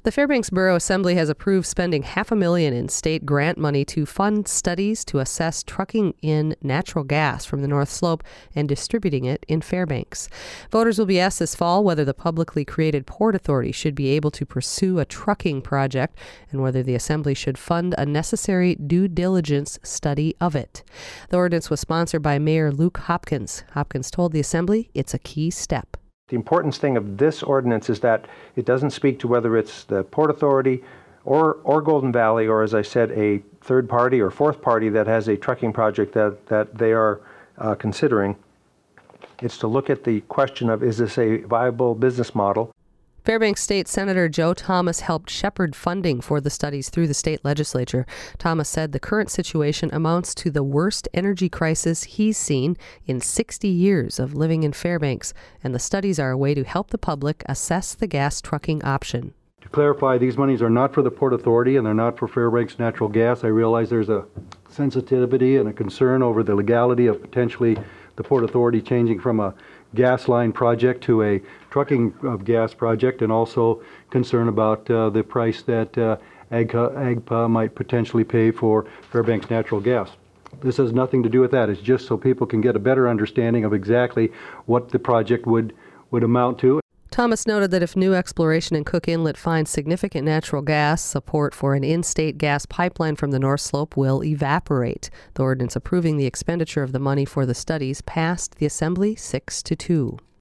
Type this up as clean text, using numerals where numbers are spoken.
The Fairbanks Borough Assembly has approved spending $500,000 in state grant money to fund studies to assess trucking in natural gas from the North Slope and distributing it in Fairbanks. Voters will be asked this fall whether the publicly created Port Authority should be able to pursue a trucking project and whether the Assembly should fund a necessary due diligence study of it. The ordinance was sponsored by Mayor Luke Hopkins. Hopkins told the Assembly it's a key step. The important thing of this ordinance is that it doesn't speak to whether it's the Port Authority or Golden Valley, or as I said, a third party or fourth party that has a trucking project that they are considering. It's to look at the question of, is this a viable business model? Fairbanks State Senator Joe Thomas helped shepherd funding for the studies through the state legislature. Thomas said the current situation amounts to the worst energy crisis he's seen in 60 years of living in Fairbanks, and the studies are a way to help the public assess the gas trucking option. To clarify, these monies are not for the Port Authority and they're not for Fairbanks Natural Gas. I realize there's a sensitivity and a concern over the legality of potentially the Port Authority changing from a gas line project to a trucking of gas project, and also concern about the price that AGPA might potentially pay for Fairbanks Natural Gas. This has nothing to do with that. It's just so people can get a better understanding of exactly what the project would amount to. Thomas noted that if new exploration in Cook Inlet finds significant natural gas, support for an in-state gas pipeline from the North Slope will evaporate. The ordinance approving the expenditure of the money for the studies passed the Assembly 6-2.